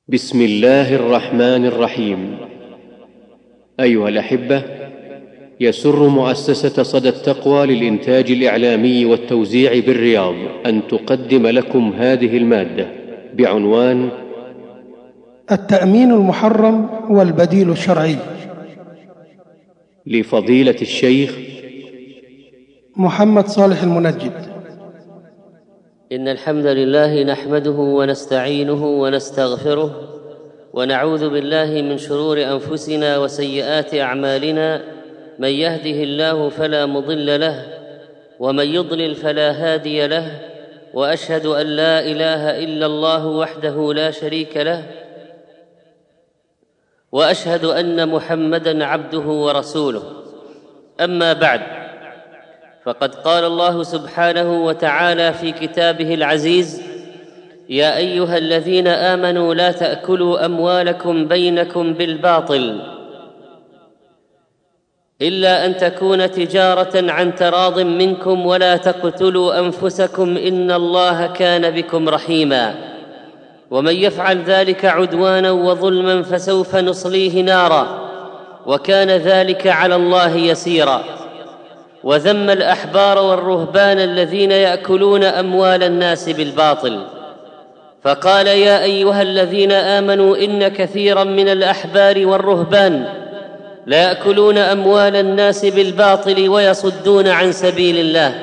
بسم الله الرحمن الرحيم. أيها الأحبة، يسر مؤسسة صدى التقوى للإنتاج الإعلامي والتوزيع بالرياض أن تقدم لكم هذه المادة بعنوان التأمين المحرم والبديل الشرعي، لفضيلة الشيخ محمد صالح المنجد. إن الحمد لله نحمده ونستعينه ونستغفره، ونعوذ بالله من شرور أنفسنا وسيئات أعمالنا. من يهده الله فلا مضل له، ومن يضلل فلا هادي له، وأشهد أن لا إله إلا الله وحده لا شريك له، وأشهد أن محمدًا عبده ورسوله. أما بعد، فقد قال الله سبحانه وتعالى في كتابه العزيز: يا أيها الذين آمنوا لا تأكلوا أموالكم بينكم بالباطل إلا أن تكون تجارة عن تراض منكم، ولا تقتلوا أنفسكم إن الله كان بكم رحيما، ومن يفعل ذلك عدوانا وظلما فسوف نصليه نارا، وكان ذلك على الله يسيرا. وذم الأحبار والرهبان الذين يأكلون أموال الناس بالباطل، فقال: يا أيها الذين آمنوا إن كثيرا من الأحبار والرهبان لا يأكلون أموال الناس بالباطل ويصدون عن سبيل الله.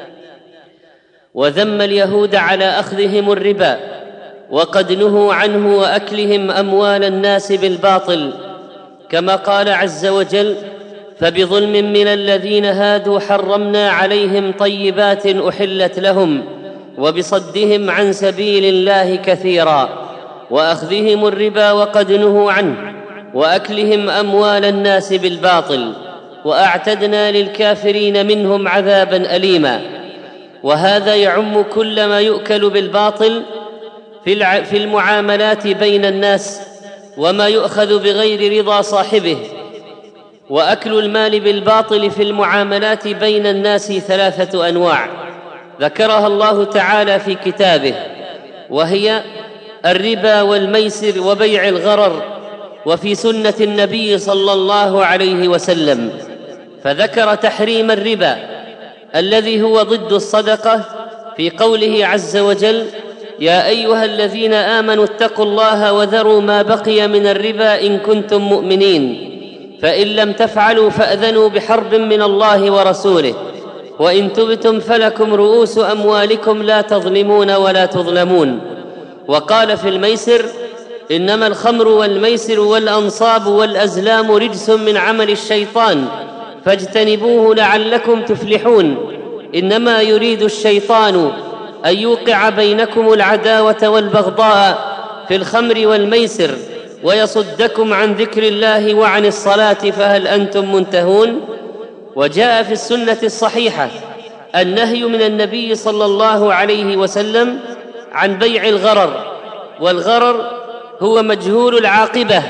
وذم اليهود على أخذهم الربا وقد نهوا عنه وأكلهم أموال الناس بالباطل، كما قال عز وجل: فبظلم من الذين هادوا حرمنا عليهم طيبات أحلت لهم، وبصدهم عن سبيل الله كثيرا، وأخذهم الربا وقد نهوا عنه، وأكلهم أموال الناس بالباطل، وأعتدنا للكافرين منهم عذابا أليما. وهذا يعم كل ما يؤكل بالباطل في المعاملات بين الناس، وما يؤخذ بغير رضا صاحبه. وأكل المال بالباطل في المعاملات بين الناس 3 أنواع ذكرها الله تعالى في كتابه، وهي الربا والميسر وبيع الغرر، وفي سنة النبي صلى الله عليه وسلم، فذكر تحريم الربا الذي هو ضد الصدقة في قوله عز وجل: يا أيها الذين آمنوا اتقوا الله وذروا ما بقي من الربا إن كنتم مؤمنين، فإن لم تفعلوا فأذنوا بحرب من الله ورسوله، وإن تبتم فلكم رؤوس أموالكم لا تظلمون ولا تظلمون. وقال في الميسر: إنما الخمر والميسر والأنصاب والأزلام رجس من عمل الشيطان فاجتنبوه لعلكم تفلحون. إنما يريد الشيطان أن يوقع بينكم العداوة والبغضاء في الخمر والميسر ويصدكم عن ذكر الله وعن الصلاة فهل أنتم منتهون؟ وجاء في السنة الصحيحة النهي من النبي صلى الله عليه وسلم عن بيع الغرر، والغرر هو مجهول العاقبة.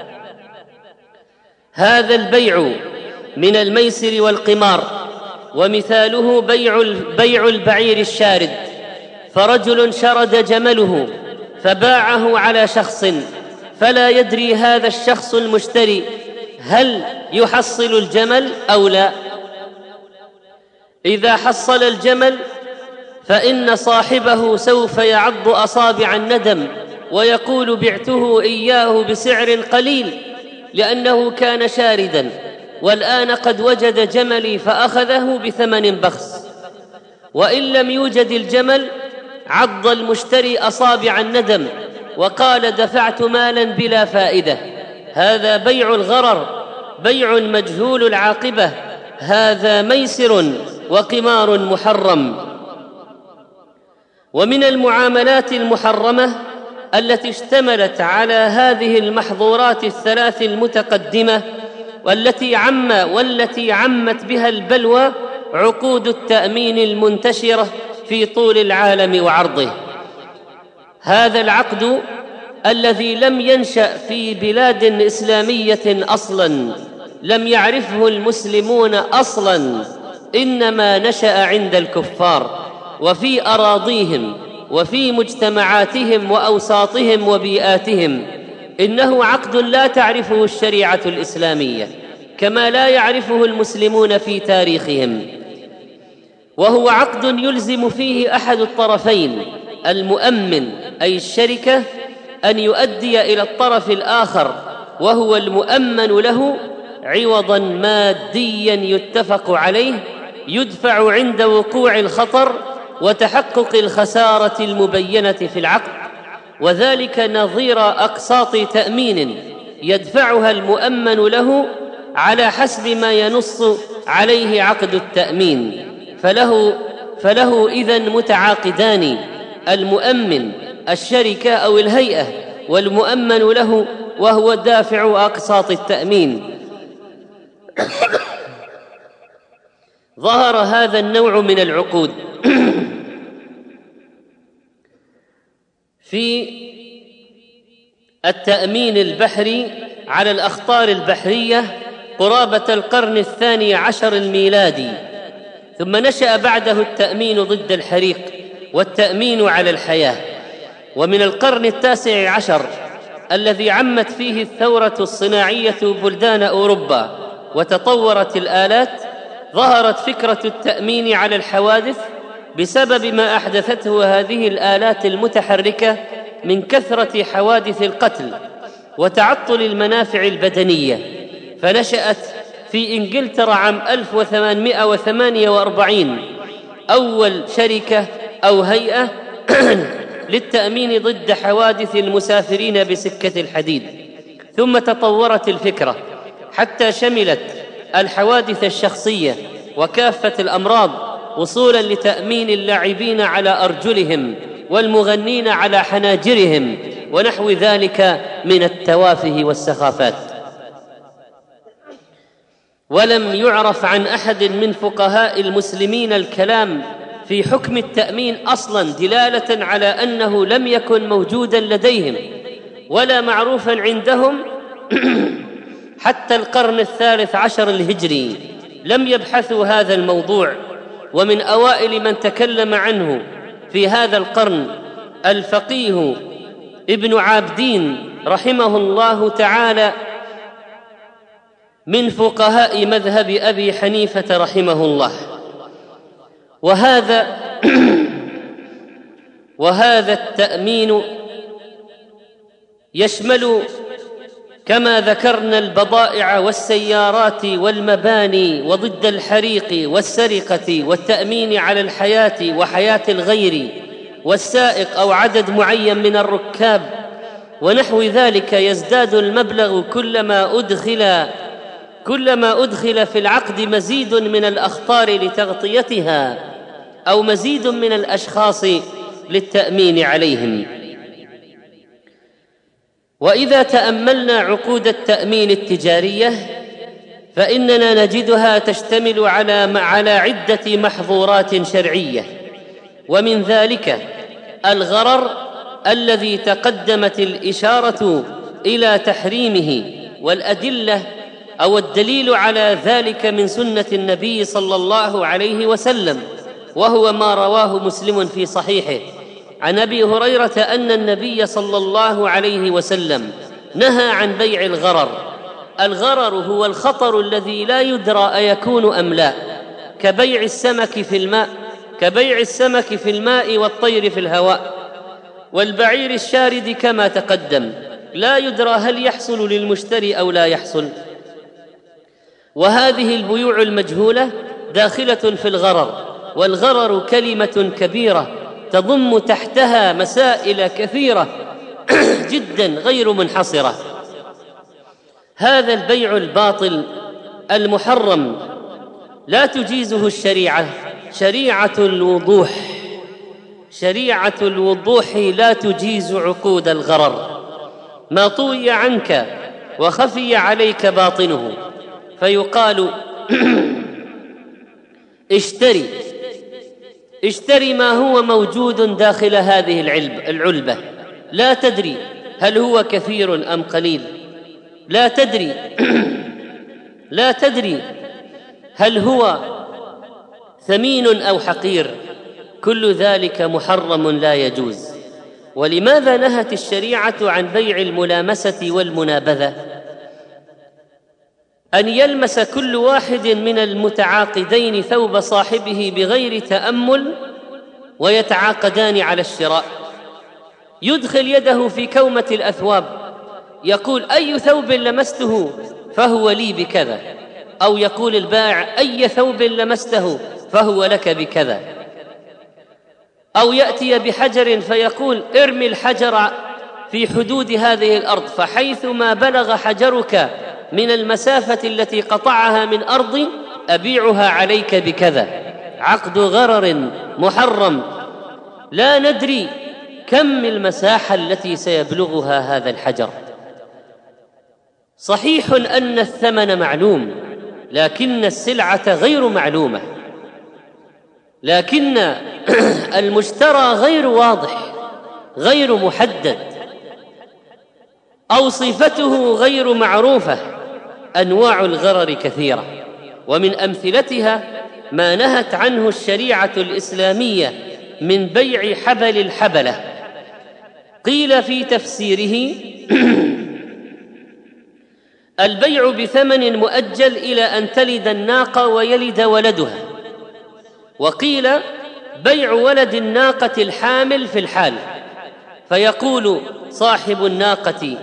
هذا البيع من الميسر والقمار، ومثاله بيع البعير الشارد، فرجل شرد جمله فباعه على شخص، فلا يدري هذا الشخص المشتري هل يحصل الجمل أو لا. إذا حصل الجمل فإن صاحبه سوف يعض أصابع الندم ويقول: بعته إياه بسعر قليل لأنه كان شاردا، والآن قد وجد جملي فأخذه بثمن بخس. وإن لم يوجد الجمل عض المشتري أصابع الندم وقال: دفعت مالا بلا فائدة. هذا بيع الغرر، بيع مجهول العاقبة، هذا ميسر وقمار محرم. ومن المعاملات المحرمة التي اشتملت على هذه المحظورات 3 المتقدمة والتي عمت بها البلوى عقود التأمين المنتشرة في طول العالم وعرضه. هذا العقد الذي لم ينشأ في بلاد إسلامية أصلاً، لم يعرفه المسلمون أصلاً، إنما نشأ عند الكفار وفي أراضيهم، وفي مجتمعاتهم وأوساطهم وبيئاتهم، إنه عقد لا تعرفه الشريعة الإسلامية كما لا يعرفه المسلمون في تاريخهم، وهو عقد يلزم فيه أحد الطرفين المؤمن أي الشركة أن يؤدي إلى الطرف الآخر وهو المؤمن له عوضاً مادياً يتفق عليه يدفع عند وقوع الخطر وتحقق الخسارة المبينة في العقد، وذلك نظير أقساط تأمين يدفعها المؤمن له على حسب ما ينص عليه عقد التأمين. فله إذن متعاقدان: المؤمن الشركة أو الهيئة، والمؤمن له وهو دافع أقساط التأمين. ظهر هذا النوع من العقود في التأمين البحري على الأخطار البحرية قرابة القرن 12 الميلادي، ثم نشأ بعده التأمين ضد الحريق والتأمين على الحياة. ومن القرن 19 الذي عمت فيه الثورة الصناعية بلدان أوروبا وتطورت الآلات، ظهرت فكرة التأمين على الحوادث بسبب ما أحدثته هذه الآلات المتحركة من كثرة حوادث القتل وتعطل المنافع البدنية. فنشأت في إنجلترا عام 1848 أول شركة أو هيئة للتأمين ضد حوادث المسافرين بسكة الحديد، ثم تطورت الفكرة حتى شملت الحوادث الشخصية وكافة الأمراض، وصولاً لتأمين اللاعبين على أرجلهم والمغنين على حناجرهم ونحو ذلك من التوافه والسخافات. ولم يعرف عن أحد من فقهاء المسلمين الكلام في حكم التأمين أصلاً دلالة على أنه لم يكن موجوداً لديهم ولا معروفاً عندهم حتى القرن 13 الهجري لم يبحثوا هذا الموضوع. ومن أوائل من تكلم عنه في هذا القرن الفقيه ابن عابدين رحمه الله تعالى من فقهاء مذهب أبي حنيفة رحمه الله. وهذا التأمين يشمل كما ذكرنا البضائع والسيارات والمباني وضد الحريق والسرقة والتأمين على الحياة وحياة الغير والسائق أو عدد معين من الركاب ونحو ذلك. يزداد المبلغ كلما أدخل في العقد مزيد من الأخطار لتغطيتها أو مزيد من الأشخاص للتأمين عليهم. وإذا تأملنا عقود التأمين التجارية فإننا نجدها تشتمل على عدة محظورات شرعية، ومن ذلك الغرر الذي تقدمت الإشارة إلى تحريمه، والأدلة أو الدليل على ذلك من سنة النبي صلى الله عليه وسلم، وهو ما رواه مسلم في صحيحه عن أبي هريرة أن النبي صلى الله عليه وسلم نهى عن بيع الغرر. الغرر هو الخطر الذي لا يدرى أيكون أم لا، كبيع السمك في الماء والطير في الهواء والبعير الشارد كما تقدم، لا يدرى هل يحصل للمشتري أو لا يحصل. وهذه البيوع المجهولة داخلة في الغرر، والغرر كلمة كبيرة تضم تحتها مسائل كثيرة جدا غير منحصرة. هذا البيع الباطل المحرم لا تجيزه الشريعة، شريعة الوضوح لا تجيز عقود الغرر. ما طوي عنك وخفي عليك باطنه، فيقال اشتري ما هو موجود داخل هذه العلبة، لا تدري هل هو كثير أم قليل، لا تدري هل هو ثمين أو حقير، كل ذلك محرم لا يجوز. ولماذا نهت الشريعة عن بيع الملامسة والمنابذة؟ أن يلمس كل واحد من المتعاقدين ثوب صاحبه بغير تأمل ويتعاقدان على الشراء، يدخل يده في كومة الأثواب يقول أي ثوب لمسته فهو لي بكذا، أو يقول البائع أي ثوب لمسته فهو لك بكذا، أو يأتي بحجر فيقول ارمي الحجر في حدود هذه الأرض، فحيثما بلغ حجرك من المسافة التي قطعها من أرضي أبيعها عليك بكذا. عقد غرر محرم، لا ندري كم المساحة التي سيبلغها هذا الحجر. صحيح أن الثمن معلوم، لكن السلعة غير معلومة، لكن المشترى غير واضح، غير محدد، أو صفته غير معروفة. أنواع الغرر كثيرة، ومن أمثلتها ما نهت عنه الشريعة الإسلامية من بيع حبل الحبلة. قيل في تفسيره البيع بثمن مؤجل إلى أن تلد الناقة ويلد ولدها، وقيل بيع ولد الناقة الحامل في الحال، فيقول صاحب الناقة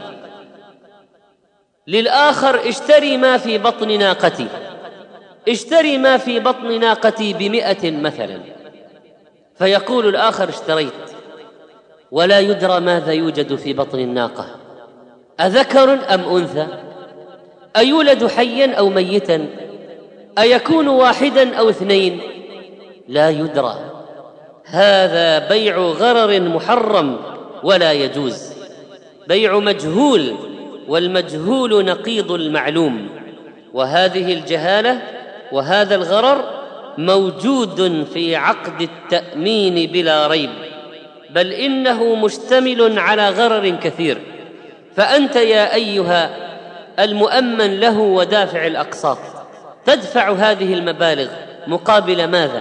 للآخر اشتري ما في بطن ناقتي، اشتري ما في بطن ناقتي ب100 مثلا، فيقول الآخر اشتريت، ولا يدرى ماذا يوجد في بطن الناقة، أذكر أم أنثى، أيولد حيا أو ميتا، أيكون واحدا أو 2، لا يدرى. هذا بيع غرر محرم ولا يجوز، بيع مجهول، والمجهول نقيض المعلوم. وهذه الجهالة وهذا الغرر موجود في عقد التأمين بلا ريب، بل إنه مشتمل على غرر كثير. فأنت يا أيها المؤمن له ودافع الأقساط تدفع هذه المبالغ مقابل ماذا؟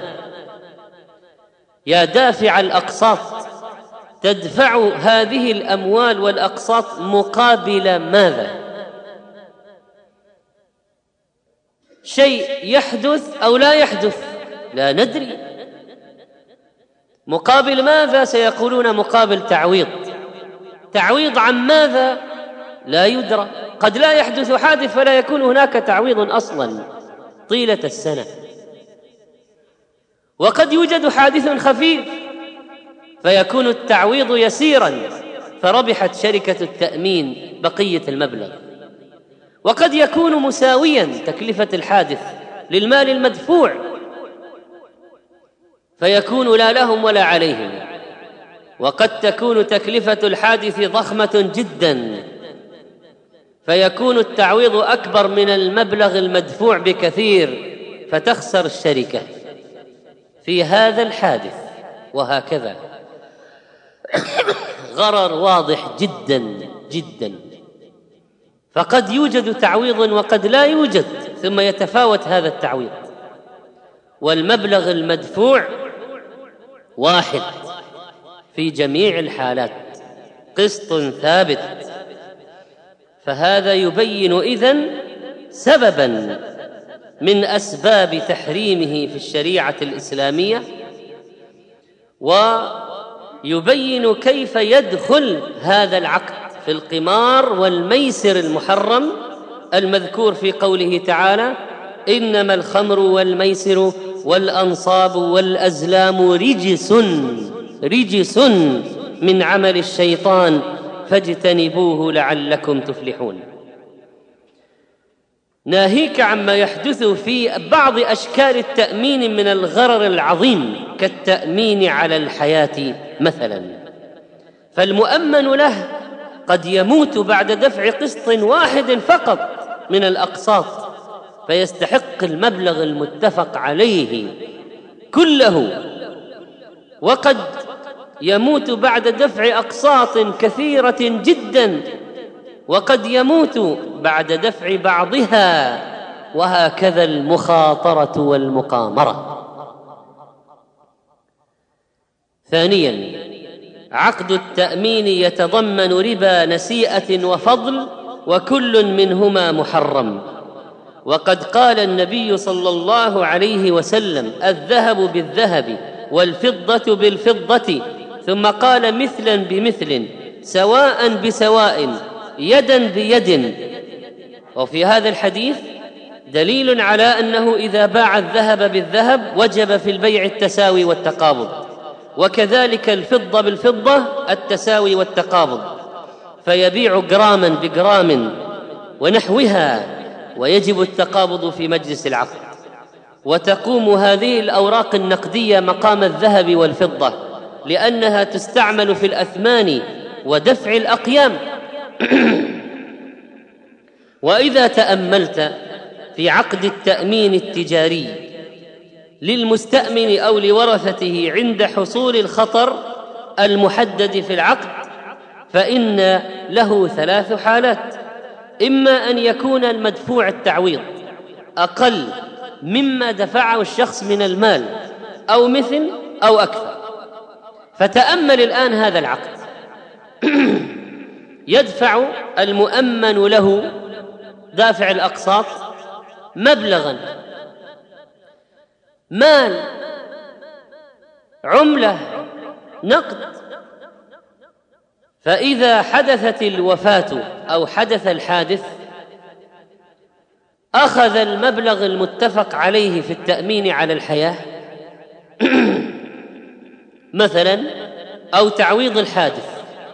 يا دافع الأقساط تدفع هذه الأموال والأقساط مقابل ماذا؟ شيء يحدث أو لا يحدث لا ندري. مقابل ماذا؟ سيقولون مقابل تعويض. تعويض عن ماذا؟ لا يدرى. قد لا يحدث حادث فلا يكون هناك تعويض أصلا طيلة السنة، وقد يوجد حادث خفيف فيكون التعويض يسيرا فربحت شركة التأمين بقية المبلغ، وقد يكون مساويا تكلفة الحادث للمال المدفوع فيكون لا لهم ولا عليهم، وقد تكون تكلفة الحادث ضخمة جدا فيكون التعويض أكبر من المبلغ المدفوع بكثير فتخسر الشركة في هذا الحادث. وهكذا غرر واضح جدا جدا، فقد يوجد تعويض وقد لا يوجد، ثم يتفاوت هذا التعويض، والمبلغ المدفوع واحد في جميع الحالات، قسط ثابت. فهذا يبين إذن سببا من أسباب تحريمه في الشريعة الإسلامية، ويبين كيف يدخل هذا العقد في القمار والميسر المحرم المذكور في قوله تعالى: إنما الخمر والميسر والأنصاب والأزلام رجس من عمل الشيطان فاجتنبوه لعلكم تفلحون. ناهيك عما يحدث في بعض أشكال التأمين من الغرر العظيم كالتأمين على الحياة مثلا، فالمؤمن له قد يموت بعد دفع قسط واحد فقط من الأقساط فيستحق المبلغ المتفق عليه كله، وقد يموت بعد دفع أقساط كثيرة جدا، وقد يموت بعد دفع بعضها، وهكذا المخاطرة والمقامرة. ثانياً، عقد التأمين يتضمن ربا نسيئة وفضل، وكل منهما محرم. وقد قال النبي صلى الله عليه وسلم: الذهب بالذهب والفضة بالفضة، ثم قال: مثلا بمثل، سواء بسواء، يدا بيد. وفي هذا الحديث دليل على أنه إذا باع الذهب بالذهب وجب في البيع التساوي والتقابض، وكذلك الفضة بالفضة التساوي والتقابض، فيبيع جراما بجرام ونحوها، ويجب التقابض في مجلس العقد. وتقوم هذه الأوراق النقدية مقام الذهب والفضة، لأنها تستعمل في الأثمان ودفع الأقيام. وإذا تأملت في عقد التأمين التجاري للمستأمن أو لورثته عند حصول الخطر المحدد في العقد، فإن له 3 حالات: إما أن يكون المدفوع التعويض أقل مما دفعه الشخص من المال، أو مثل أو أكثر. فتأمل الآن هذا العقد. يدفع المؤمن له دافع الأقساط مبلغا، مال، عملة، نقد. فإذا حدثت الوفاة أو حدث الحادث، أخذ المبلغ المتفق عليه في التأمين على الحياة مثلا، أو تعويض الحادث.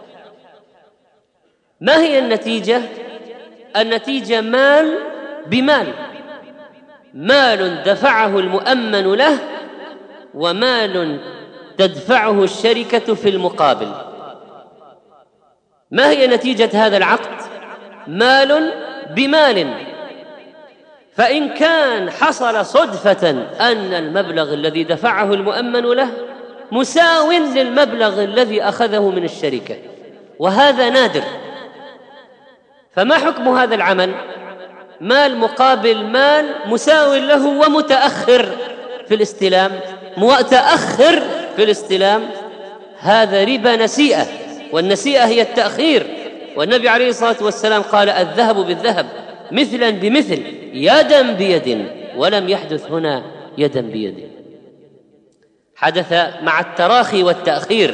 ما هي النتيجة؟ النتيجة مال بمال، مال دفعه المؤمن له، ومال تدفعه الشركة في المقابل. ما هي نتيجة هذا العقد؟ مال بمال. فإن كان حصل صدفة أن المبلغ الذي دفعه المؤمن له مساو للمبلغ الذي أخذه من الشركة، وهذا نادر، فما حكم هذا العمل؟ مال مقابل مال، مساو له ومتأخر في الاستلام، متأخر في الاستلام، هذا ربا نسيئة، والنسيئة هي التأخير. والنبي عليه الصلاة والسلام قال: الذهب بالذهب مثلا بمثل، يدا بيد، ولم يحدث هنا يدا بيد، حدث مع التراخي والتأخير.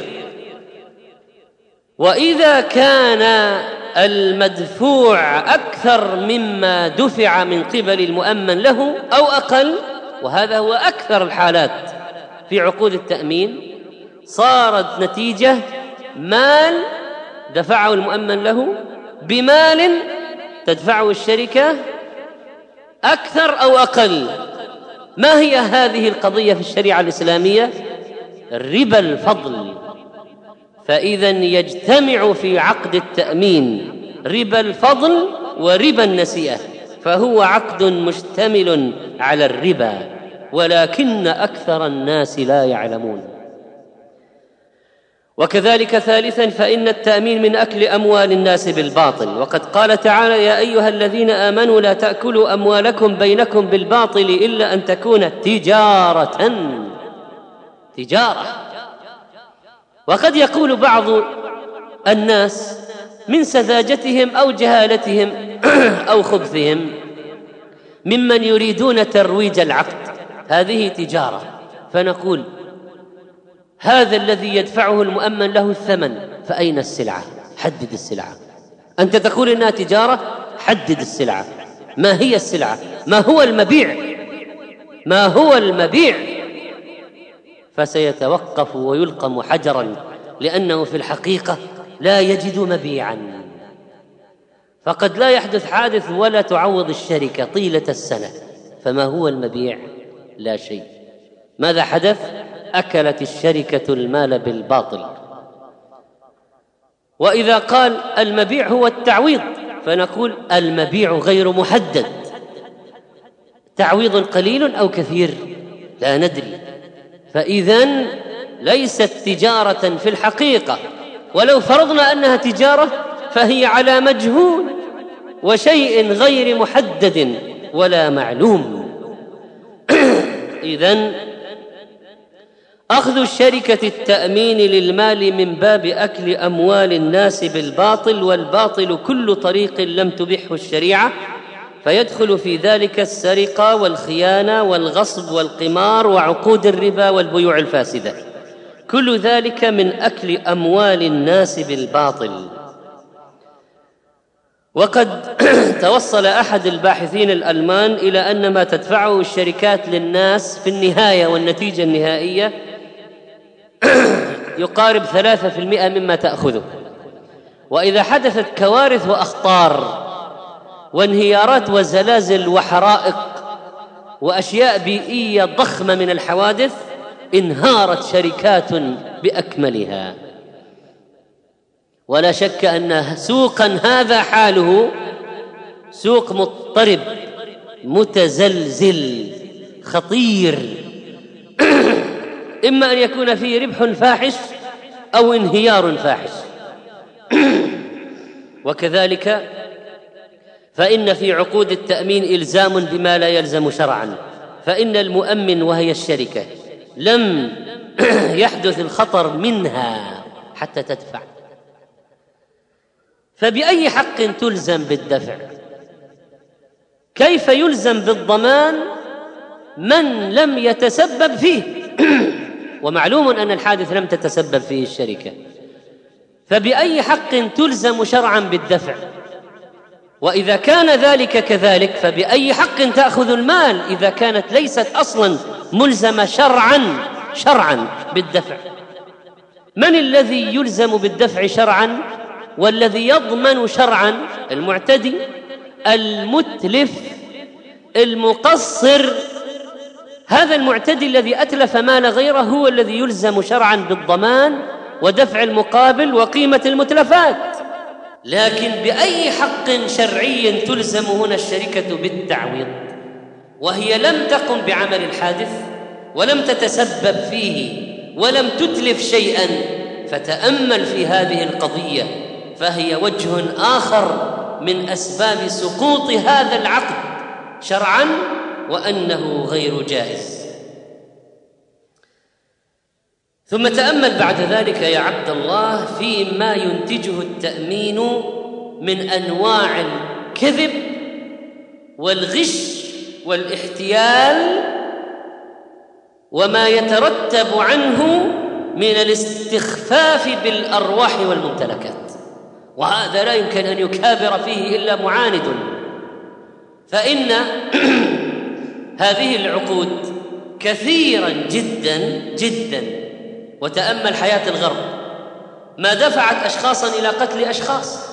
وإذا كان المدفوع أكثر مما دفع من قبل المؤمن له أو أقل، وهذا هو أكثر الحالات في عقود التأمين، صارت نتيجة مال دفعه المؤمن له بمال تدفعه الشركة أكثر أو أقل. ما هي هذه القضية في الشريعة الإسلامية؟ ربا الفضل. فإذا يجتمع في عقد التأمين ربا الفضل وربا النسيئة، فهو عقد مشتمل على الربا، ولكن أكثر الناس لا يعلمون. وكذلك ثالثا، فإن التأمين من أكل أموال الناس بالباطل، وقد قال تعالى: يا أيها الذين آمنوا لا تأكلوا أموالكم بينكم بالباطل إلا أن تكون تجارة. وقد يقول بعض الناس من سذاجتهم أو جهالتهم أو خبثهم ممن يريدون ترويج العقد: هذه تجارة. فنقول: هذا الذي يدفعه المؤمن له الثمن، فأين السلعة؟ حدد السلعة. أنت تقول إنها تجارة، حدد السلعة. ما هي السلعة؟ ما هو المبيع؟ ما هو المبيع؟ فسيتوقف ويلقم حجرا، لأنه في الحقيقة لا يجد مبيعا. فقد لا يحدث حادث ولا تعوض الشركة طيلة السنة، فما هو المبيع؟ لا شيء. ماذا حدث؟ أكلت الشركة المال بالباطل. وإذا قال المبيع هو التعويض، فنقول المبيع غير محدد، تعويض قليل أو كثير لا ندري. فإذن ليست تجارة في الحقيقة، ولو فرضنا أنها تجارة فهي على مجهول وشيء غير محدد ولا معلوم. إذن أخذ الشركة التأمين للمال من باب أكل أموال الناس بالباطل، والباطل كل طريق لم تبحه الشريعة، فيدخل في ذلك السرقة والخيانة والغصب والقمار وعقود الربا والبيوع الفاسدة، كل ذلك من أكل أموال الناس بالباطل. وقد توصل أحد الباحثين الألمان إلى أن ما تدفعه الشركات للناس في النهاية والنتيجة النهائية يقارب 3% مما تأخذه. وإذا حدثت كوارث وأخطار وانهيارات وزلازل وحرائق وأشياء بيئية ضخمة من الحوادث، انهارت شركات بأكملها. ولا شك أن سوقا هذا حاله سوق مضطرب متزلزل خطير، إما أن يكون فيه ربح فاحش أو انهيار فاحش. وكذلك فإن في عقود التأمين إلزام بما لا يلزم شرعا، فإن المؤمن وهي الشركة لم يحدث الخطر منها حتى تدفع، فبأي حق تلزم بالدفع؟ كيف يلزم بالضمان من لم يتسبب فيه؟ ومعلوم أن الحادث لم تتسبب فيه الشركة، فبأي حق تلزم شرعا بالدفع؟ وإذا كان ذلك كذلك فبأي حق تأخذ المال إذا كانت ليست أصلا ملزمة شرعا بالدفع؟ من الذي يلزم بالدفع شرعا والذي يضمن شرعا؟ المعتدي، المتلف، المقصر. هذا المعتدي الذي أتلف مال غيره هو الذي يلزم شرعا بالضمان ودفع المقابل وقيمة المتلفات. لكن بأي حق شرعي تلزم هنا الشركة بالتعويض وهي لم تقم بعمل الحادث ولم تتسبب فيه ولم تتلف شيئا؟ فتأمل في هذه القضية، فهي وجه آخر من أسباب سقوط هذا العقد شرعا وأنه غير جائز. ثم تأمل بعد ذلك يا عبد الله فيما ينتجه التأمين من أنواع الكذب والغش والاحتيال وما يترتب عنه من الاستخفاف بالأرواح والممتلكات، وهذا لا يمكن أن يكابر فيه إلا معاند. فإن هذه العقود كثيرا جدا جدا، وتأمل حياة الغرب ما دفعت أشخاصا إلى قتل أشخاص،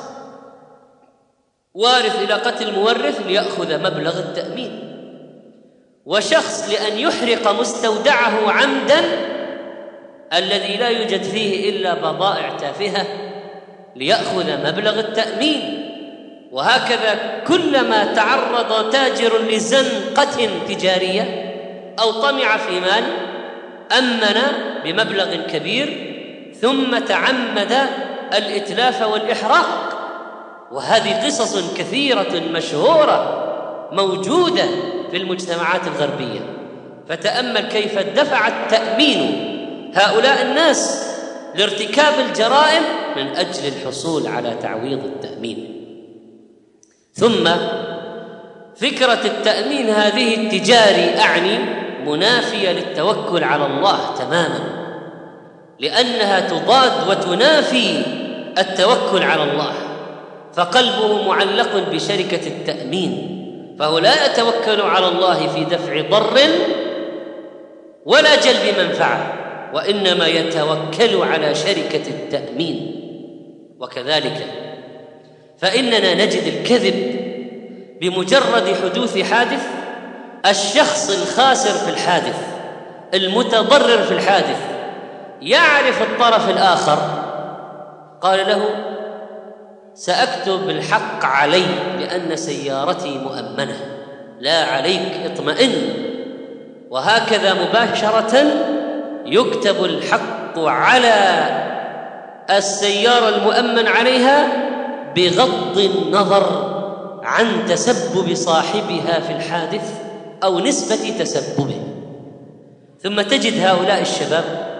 وارث إلى قتل مورث ليأخذ مبلغ التأمين، وشخص لأن يحرق مستودعه عمدا الذي لا يوجد فيه إلا بضائع تافهة ليأخذ مبلغ التأمين. وهكذا كلما تعرض تاجر لزنقة تجارية أو طمع في مال أمن بمبلغ كبير ثم تعمد الإتلاف والإحراق. وهذه قصص كثيرة مشهورة موجودة في المجتمعات الغربية. فتأمل كيف دفع التأمين هؤلاء الناس لارتكاب الجرائم من أجل الحصول على تعويض التأمين. ثم فكرة التأمين هذه التجاري أعني منافية للتوكل على الله تماما، لأنها تضاد وتنافي التوكل على الله، فقلبه معلق بشركة التأمين، فهو لا يتوكل على الله في دفع ضر ولا جلب منفعة، وإنما يتوكل على شركة التأمين. وكذلك فإننا نجد الكذب بمجرد حدوث حادث، الشخص الخاسر في الحادث المتضرر في الحادث يعرف الطرف الآخر، قال له سأكتب الحق علي لأن سيارتي مؤمنة، لا عليك اطمئن. وهكذا مباشرة يكتب الحق على السيارة المؤمن عليها بغض النظر عن تسبب صاحبها في الحادث أو نسبة تسببه. ثم تجد هؤلاء الشباب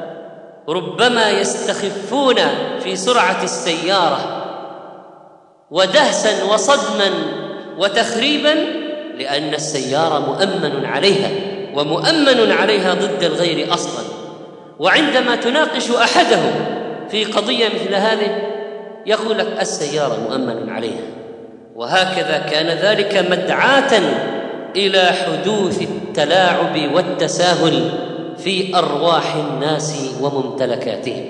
ربما يستخفون في سرعة السيارة ودهسا وصدما وتخريبا، لأن السيارة مؤمن عليها ومؤمن عليها ضد الغير أصلا. وعندما تناقش أحدهم في قضية مثل هذه يقول لك السيارة مؤمن عليها. وهكذا كان ذلك مدعاة إلى حدوث التلاعب والتساهل في أرواح الناس وممتلكاتهم.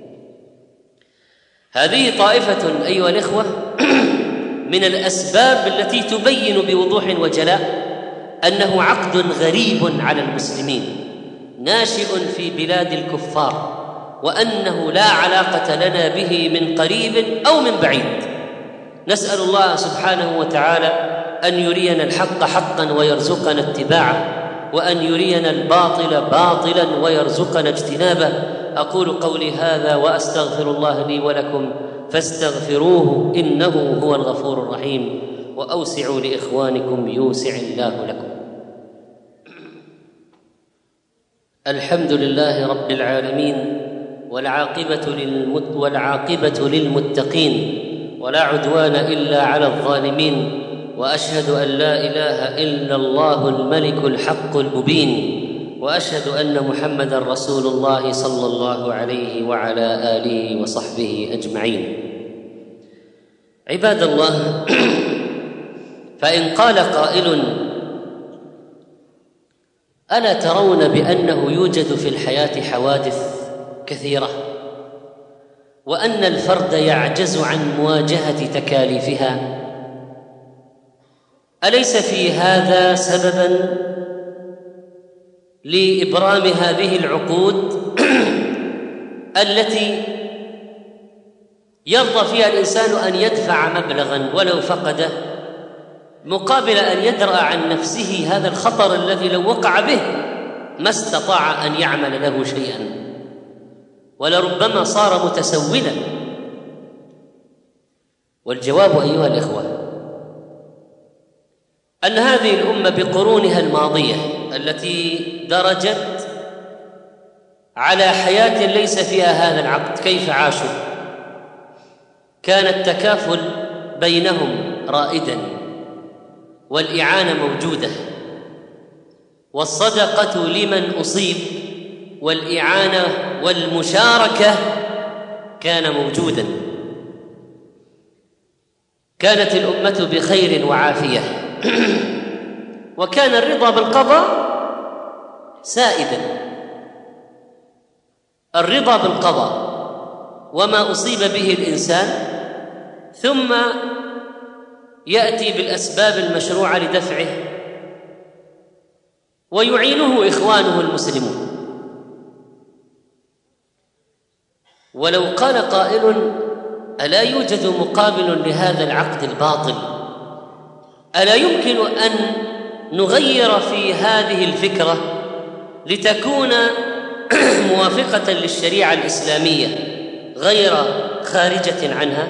هذه طائفة أيها الإخوة من الأسباب التي تبين بوضوح وجلاء أنه عقد غريب على المسلمين ناشئ في بلاد الكفار، وأنه لا علاقة لنا به من قريب أو من بعيد. نسأل الله سبحانه وتعالى أن يرينا الحق حقا ويرزقنا اتباعه، وأن يرينا الباطل باطلا ويرزقنا اجتنابه. أقول قولي هذا وأستغفر الله لي ولكم فاستغفروه إنه هو الغفور الرحيم، وأوسعوا لإخوانكم يوسع الله لكم. الحمد لله رب العالمين، والعاقبة للمتقين، ولا عدوان إلا على الظالمين، وأشهد أن لا إله إلا الله الملك الحق المبين، وأشهد أن محمدًا رسول الله صلى الله عليه وعلى آله وصحبه أجمعين. عباد الله، فإن قال قائل: ألا ترون بأنه يوجد في الحياة حوادث كثيرة، وأن الفرد يعجز عن مواجهة تكاليفها؟ أليس في هذا سبباً لإبرام هذه العقود التي يرضى فيها الإنسان أن يدفع مبلغاً ولو فقده مقابل أن يدرأ عن نفسه هذا الخطر الذي لو وقع به ما استطاع أن يعمل له شيئاً، ولربما صار متسولاً؟ والجواب أيها الإخوة أن هذه الأمة بقرونها الماضية التي درجت على حياة ليس فيها هذا العقد كيف عاشوا؟ كان التكافل بينهم رائداً، والإعانة موجودة، والصدقة لمن أصيب، والإعانة والمشاركة كان موجوداً. كانت الأمة بخير وعافية، وكان الرضا بالقضاء سائداً. الرضا بالقضاء وما أصيب به الإنسان، ثم يأتي بالأسباب المشروعة لدفعه، ويعينه إخوانه المسلمون. ولو قال قائل: ألا يوجد مقابل لهذا العقد الباطل؟ ألا يمكن أن نغير في هذه الفكرة لتكون موافقة للشريعة الإسلامية غير خارجة عنها؟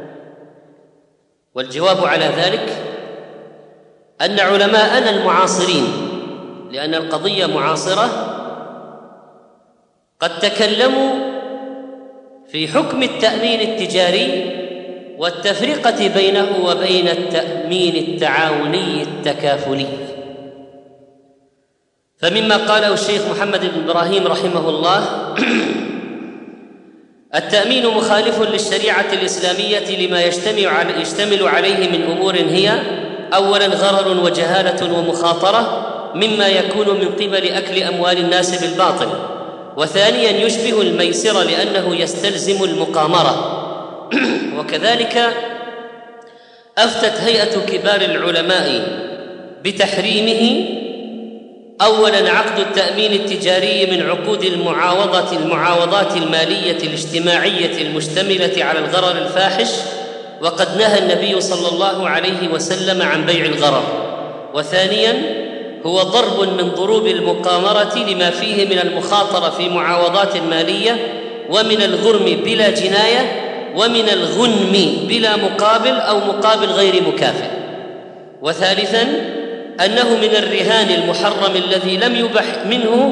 والجواب على ذلك أن علماءنا المعاصرين، لأن القضية معاصرة، قد تكلموا في حكم التأمين التجاري والتفرقة بينه وبين التأمين التعاوني التكافلي. فمما قاله الشيخ محمد بن إبراهيم رحمه الله: التأمين مخالف للشريعة الإسلامية لما يشتمل عليه من أمور هي: أولاً غرر وجهالة ومخاطرة مما يكون من قبل أكل أموال الناس بالباطل، وثانياً يشبه الميسر لأنه يستلزم المقامرة. وكذلك أفتت هيئة كبار العلماء بتحريمه: أولاً عقد التأمين التجاري من عقود المعاوضات المالية الاجتماعية المشتملة على الغرر الفاحش، وقد نهى النبي صلى الله عليه وسلم عن بيع الغرر. وثانياً هو ضرب من ضروب المقامرة لما فيه من المخاطرة في معاوضات مالية، ومن الغرم بلا جناية، ومن الغنم بلا مقابل أو مقابل غير مكافئ. وثالثاً أنه من الرهان المحرم الذي لم يبح منه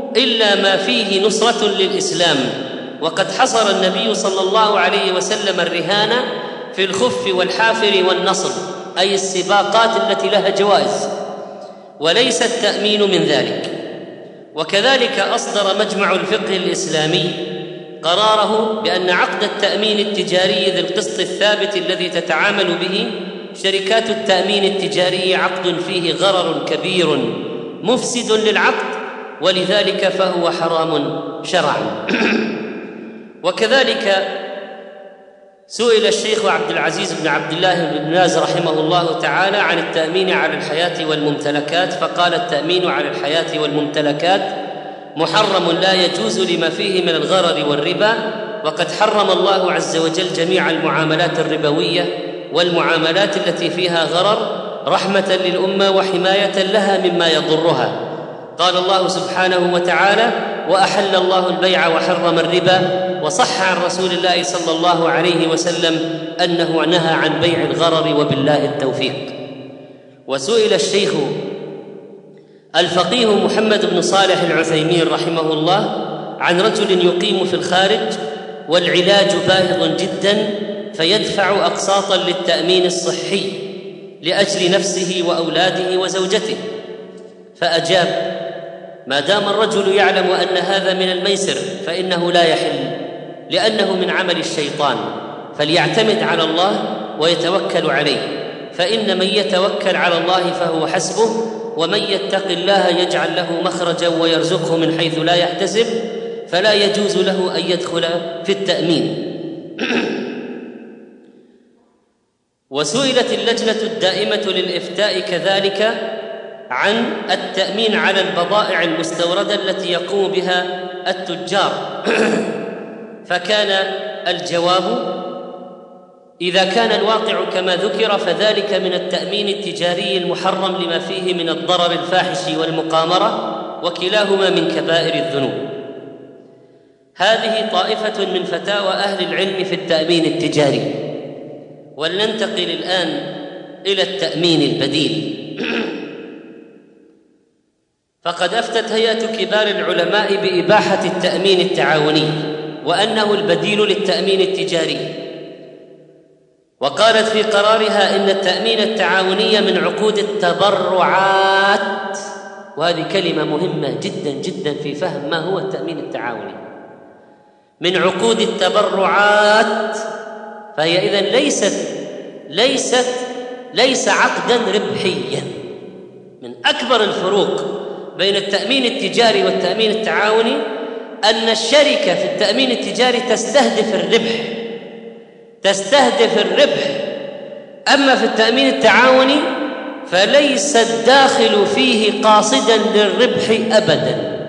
إلا ما فيه نصرة للإسلام. وقد حصر النبي صلى الله عليه وسلم الرهان في الخف والحافر والنصر، أي السباقات التي لها جوائز، وليس التأمين من ذلك. وكذلك أصدر مجمع الفقه الإسلامي قراره بأن عقد التأمين التجاري ذي القسط الثابت الذي تتعامل به شركات التأمين التجاري عقد فيه غرر كبير مفسد للعقد، ولذلك فهو حرام شرعا. وكذلك سئل الشيخ عبد العزيز بن عبد الله بن باز رحمه الله تعالى عن التأمين على الحياة والممتلكات، فقال: التأمين على الحياة والممتلكات محرم لا يجوز لما فيه من الغرر والربا، وقد حرم الله عز وجل جميع المعاملات الربوية والمعاملات التي فيها غرر رحمة للأمة وحماية لها مما يضرها. قال الله سبحانه وتعالى: وأحل الله البيع وحرم الربا، وصح عن رسول الله صلى الله عليه وسلم أنه نهى عن بيع الغرر، وبالله التوفيق. وسئل الشيخ الفقيه محمد بن صالح العثيمين رحمه الله عن رجل يقيم في الخارج والعلاج باهظ جدا، فيدفع أقساطا للتأمين الصحي لأجل نفسه وأولاده وزوجته، فأجاب: ما دام الرجل يعلم أن هذا من الميسر فإنه لا يحل، لأنه من عمل الشيطان، فليعتمد على الله ويتوكل عليه، فإن من يتوكل على الله فهو حسبه، ومن يتق الله يجعل له مخرجا ويرزقه من حيث لا يحتسب، فلا يجوز له أن يدخل في التأمين. وسئلت اللجنة الدائمة للإفتاء كذلك عن التأمين على البضائع المستوردة التي يقوم بها التجار، فكان الجواب: إذا كان الواقع كما ذكر فذلك من التأمين التجاري المحرم لما فيه من الضرر الفاحش والمقامرة، وكلاهما من كبائر الذنوب. هذه طائفة من فتاوى أهل العلم في التأمين التجاري. ولننتقل الآن إلى التأمين البديل. فقد أفتت هيئة كبار العلماء بإباحة التأمين التعاوني، وأنه البديل للتأمين التجاري، وقالت في قرارها إن التأمين التعاوني من عقود التبرعات، وهذه كلمة مهمة جدا جدا في فهم ما هو التأمين التعاوني، من عقود التبرعات، فهي إذن ليس عقدا ربحيا. من أكبر الفروق بين التأمين التجاري والتأمين التعاوني أن الشركة في التأمين التجاري تستهدف الربح، أما في التأمين التعاوني فليس الداخل فيه قاصدا للربح أبدا.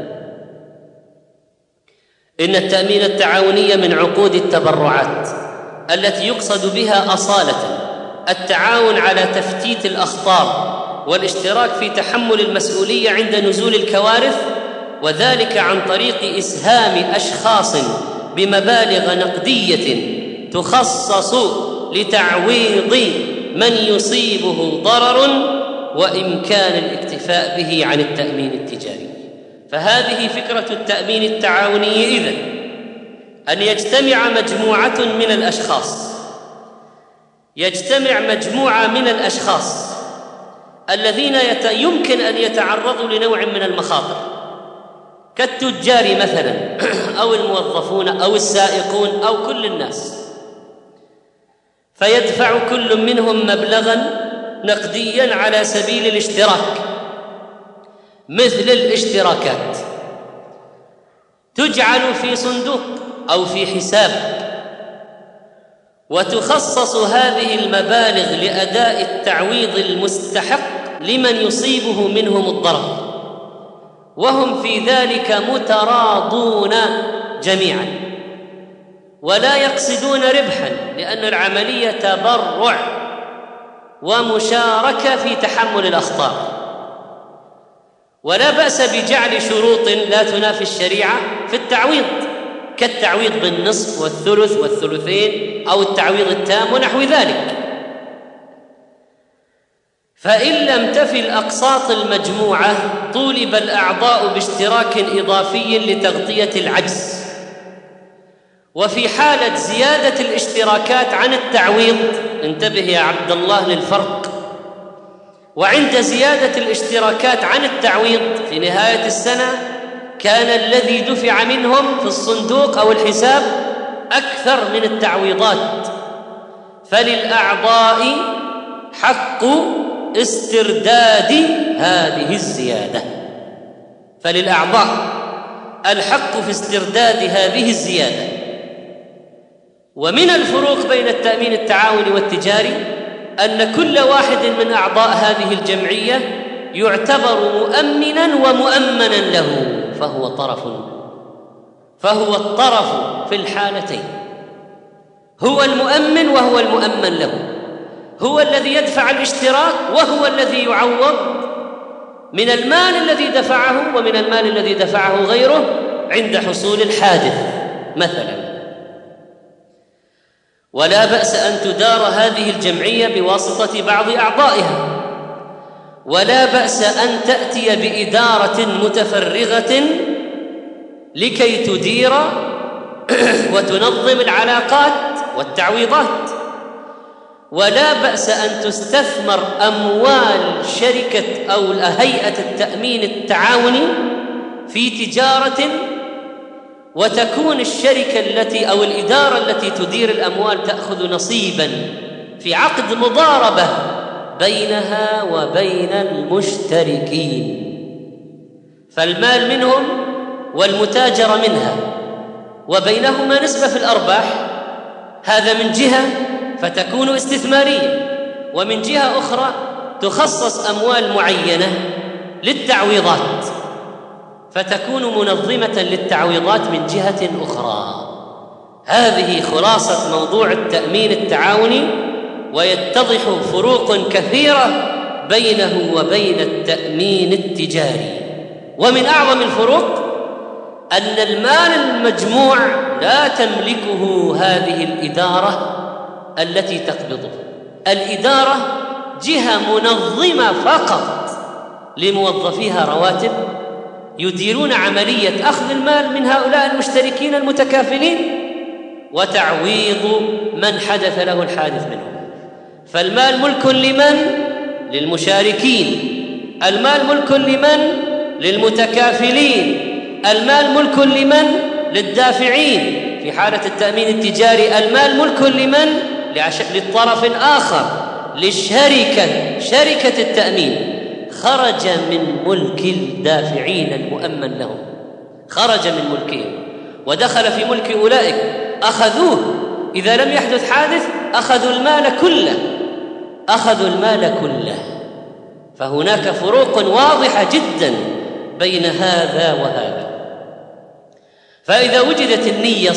إن التأمين التعاوني من عقود التبرعات التي يقصد بها أصالة التعاون على تفتيت الأخطار والاشتراك في تحمل المسؤولية عند نزول الكوارث، وذلك عن طريق إسهام أشخاص بمبالغ نقدية تخصص لتعويض من يصيبه ضرر وإمكان الاكتفاء به عن التأمين التجاري. فهذه فكرة التأمين التعاوني إذن، أن يجتمع مجموعة من الأشخاص الذين يمكن أن يتعرضوا لنوع من المخاطر، كالتجار مثلا أو الموظفون أو السائقون أو كل الناس، فيدفع كل منهم مبلغا نقديا على سبيل الاشتراك، مثل الاشتراكات تجعل في صندوق أو في حساب، وتخصص هذه المبالغ لأداء التعويض المستحق لمن يصيبه منهم الضرر، وهم في ذلك متراضون جميعا ولا يقصدون ربحا، لأن العملية تبرع ومشاركة في تحمل الأخطار. ولا بأس بجعل شروط لا تنافي الشريعة في التعويض، كالتعويض بالنصف والثلث والثلثين أو التعويض التام ونحو ذلك. فإن لم تفي الأقساط المجموعة طولب الأعضاء باشتراك إضافي لتغطية العجز. وفي حالة زيادة الاشتراكات عن التعويض، انتبه يا عبد الله للفرق، وعند زيادة الاشتراكات عن التعويض في نهاية السنة كان الذي دفع منهم في الصندوق أو الحساب أكثر من التعويضات، فللأعضاء حق استرداد هذه الزيادة، فللأعضاء الحق في استرداد هذه الزيادة. ومن الفروق بين التأمين التعاوني والتجاري أن كل واحد من أعضاء هذه الجمعية يعتبر مؤمنا ومؤمنا له، فهو الطرف في الحالتين، هو المؤمن وهو المؤمن له، هو الذي يدفع الاشتراك وهو الذي يعوض من المال الذي دفعه ومن المال الذي دفعه غيره عند حصول الحادث مثلا. ولا بأس أن تدار هذه الجمعية بواسطة بعض أعضائها، ولا بأس أن تأتي بإدارة متفرغة لكي تدير وتنظم العلاقات والتعويضات. ولا بأس أن تستثمر أموال شركة أو هيئة التأمين التعاوني في تجارة، وتكون الشركة التي أو الإدارة التي تدير الأموال تأخذ نصيباً في عقد مضاربة بينها وبين المشتركين، فالمال منهم والمتاجرة منها، وبينهما نسبة في الأرباح. هذا من جهة فتكون استثمارية، ومن جهة أخرى تخصص أموال معينة للتعويضات فتكون منظمة للتعويضات من جهة أخرى. هذه خلاصة موضوع التأمين التعاوني، ويتضح فروق كثيرة بينه وبين التأمين التجاري. ومن أعظم الفروق أن المال المجموع لا تملكه هذه الإدارة التي تقبضه. الإدارة جهة منظمة فقط لموظفيها رواتب يديرون عملية أخذ المال من هؤلاء المشتركين المتكافلين وتعويض من حدث له الحادث منهم. فالمال ملك لمن؟ للمشاركين. المال ملك لمن؟ للمتكافلين. المال ملك لمن؟ للدافعين. في حالة التأمين التجاري المال ملك لمن؟ للطرف الآخر، شركة التأمين. خرج من ملك الدافعين المؤمن لهم، خرج من ملكهم ودخل في ملك أولئك، أخذوه. إذا لم يحدث حادث أخذوا المال كله. فهناك فروق واضحة جدا بين هذا وهذا. فإذا وجدت النية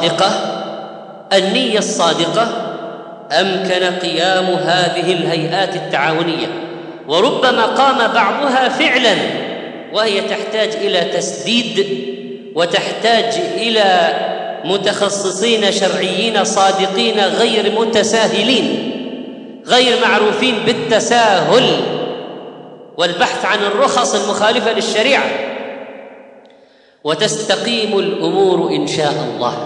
الصادقة أمكن قيام هذه الهيئات التعاونية، وربما قام بعضها فعلا، وهي تحتاج إلى تسديد، وتحتاج إلى متخصصين شرعيين صادقين غير متساهلين، غير معروفين بالتساهل والبحث عن الرخص المخالفة للشريعة، وتستقيم الأمور إن شاء الله.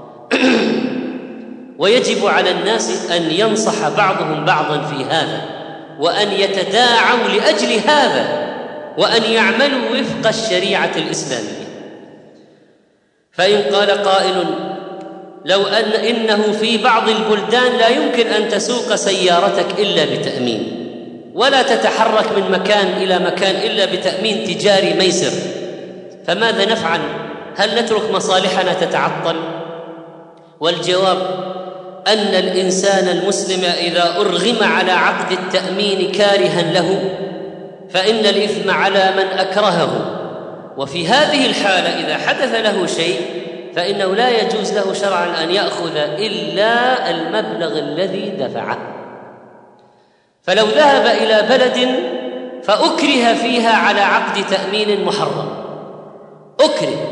ويجب على الناس أن ينصح بعضهم بعضا في هذا، وأن يتداعوا لأجل هذا، وأن يعملوا وفق الشريعة الإسلامية. فإن قال قائل لو إنه في بعض البلدان لا يمكن أن تسوق سيارتك إلا بتأمين، ولا تتحرك من مكان إلى مكان إلا بتأمين تجاري ميسر، فماذا نفعل؟ هل نترك مصالحنا تتعطل؟ والجواب أن الإنسان المسلم إذا أرغم على عقد التأمين كارها له فإن الإثم على من أكرهه. وفي هذه الحالة إذا حدث له شيء فإنه لا يجوز له شرعا أن يأخذ إلا المبلغ الذي دفعه. فلو ذهب إلى بلد فأكره فيها على عقد تأمين محرم،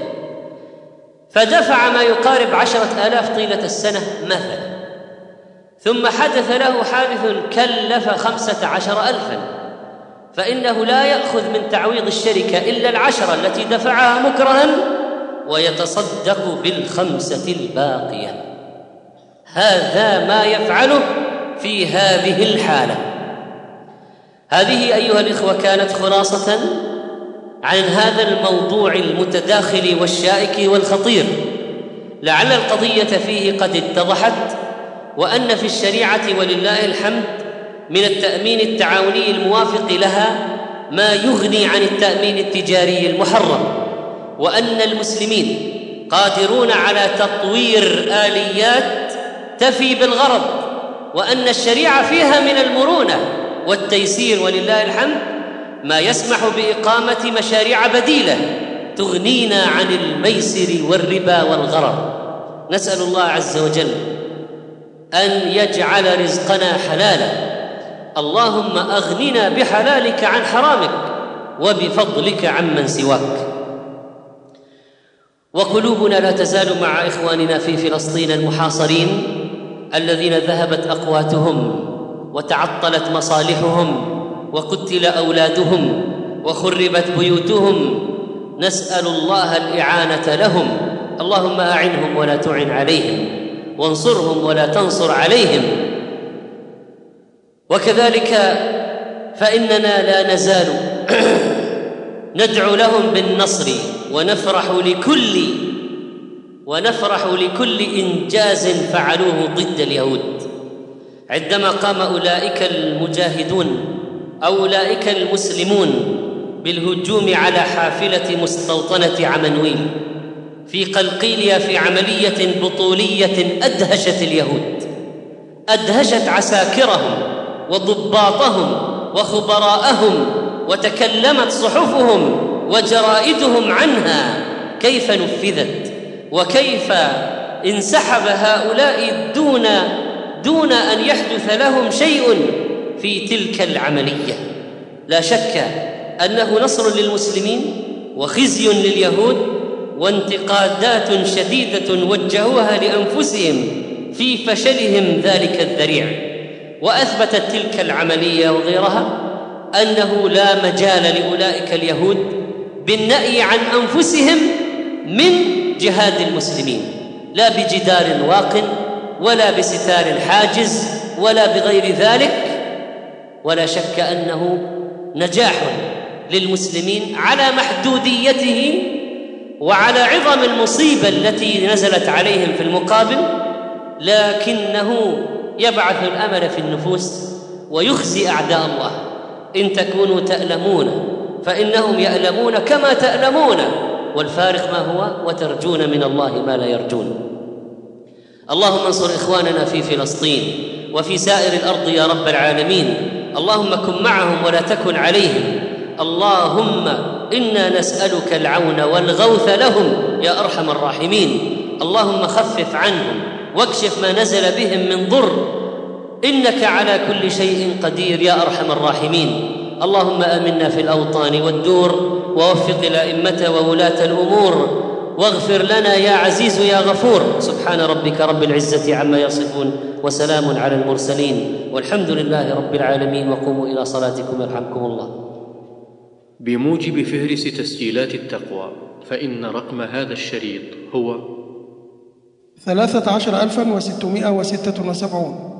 فدفع ما يقارب 10,000 طيلة السنة مثلا، ثم حدث له حادث كلف 15,000، فإنه لا يأخذ من تعويض الشركة إلا 10 التي دفعها مكرها ويتصدق ب5 الباقية. هذا ما يفعله في هذه الحالة. هذه أيها الإخوة كانت خلاصة عن هذا الموضوع المتداخل والشائك والخطير. لعل القضية فيه قد اتضحت، وأن في الشريعة ولله الحمد من التأمين التعاوني الموافق لها ما يغني عن التأمين التجاري المحرم، وأن المسلمين قادرون على تطوير آليات تفي بالغرض، وأن الشريعة فيها من المرونة والتيسير ولله الحمد ما يسمح بإقامة مشاريع بديلة تغنينا عن الميسر والربا والغرر. نسأل الله عز وجل أن يجعل رزقنا حلالا. اللهم أغننا بحلالك عن حرامك وبفضلك عمن سواك. وقلوبنا لا تزال مع إخواننا في فلسطين المحاصرين الذين ذهبت أقواتهم وتعطلت مصالحهم وقتل أولادهم وخربت بيوتهم. نسأل الله الإعانة لهم. اللهم أعنهم ولا تعن عليهم، وانصرهم ولا تنصر عليهم. وكذلك فإننا لا نزال ندعو لهم بالنصر ونفرح لكل إنجاز فعلوه ضد اليهود. عندما قام أولئك المجاهدون أولئك المسلمون بالهجوم على حافلة مستوطنة عمنويل في قلقيلية في عملية بطولية أدهشت اليهود، أدهشت عساكرهم وضباطهم وخبراءهم، وتكلمت صحفهم وجرائدهم عنها كيف نفذت وكيف انسحب هؤلاء دون أن يحدث لهم شيء في تلك العملية. لا شك أنه نصر للمسلمين وخزي لليهود وانتقادات شديدة وجهوها لأنفسهم في فشلهم ذلك الذريع. وأثبتت تلك العملية وغيرها أنه لا مجال لأولئك اليهود بالنأي عن أنفسهم من جهاد المسلمين، لا بجدار واق ولا بستار حاجز ولا بغير ذلك. ولا شك أنه نجاح للمسلمين على محدوديته وعلى عظم المصيبة التي نزلت عليهم في المقابل، لكنه يبعث الأمل في النفوس ويخزي أعداء الله. إن تكونوا تألمون فإنهم يألمون كما تألمون، والفارق ما هو؟ وترجون من الله ما لا يرجون. اللهم انصر إخواننا في فلسطين وفي سائر الأرض يا رب العالمين. اللهم كن معهم ولا تكن عليهم. اللهم إنا نسألك العون والغوث لهم يا أرحم الراحمين. اللهم خفف عنهم واكشف ما نزل بهم من ضر، إنك على كل شيء قدير يا أرحم الراحمين. اللهم آمنا في الأوطان والدور، ووفق الأئمة وولاة الأمور، واغفر لنا يا عزيز يا غفور. سبحان ربك رب العزة عما يصفون، وسلام على المرسلين، والحمد لله رب العالمين. وقوموا إلى صلاتكم يرحمكم الله. بموجب فهرس تسجيلات التقوى، فإن رقم هذا الشريط هو 13,676.